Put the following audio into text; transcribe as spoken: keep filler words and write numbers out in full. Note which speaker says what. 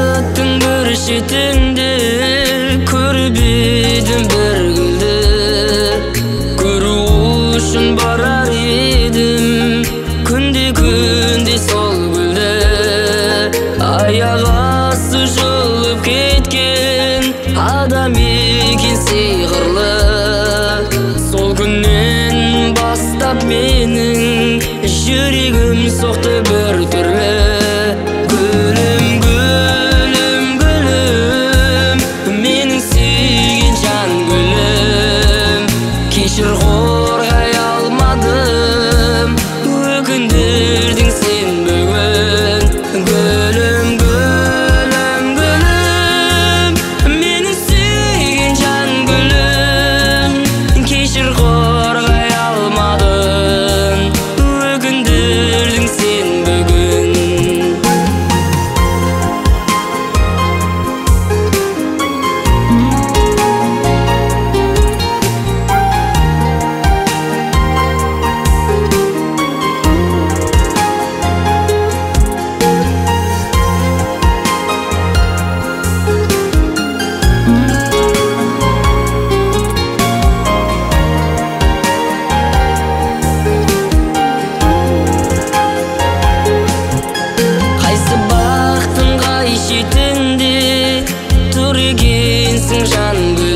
Speaker 1: бақыттың бір шетінде көріп едім бір гүлді, көру үшін барар едім күнде күнде сол гүлді. Аяқ асты жұлып кеткен адам екен сиқырлы. Сол күннен бастап менің жүрегім соқты бір түрлі. Гүлім, гүлім, гүлім, менің сүйген жан гүлім. Кешір, қорғай алмадым, өкіндірдің сен бүгін. Гүлім, гүлім, гүлім, менің сүйген жан гүлім. Кешір, қорғай алмадым, өкіндірдің сен бүгін. Шетінде тұр екенсің жан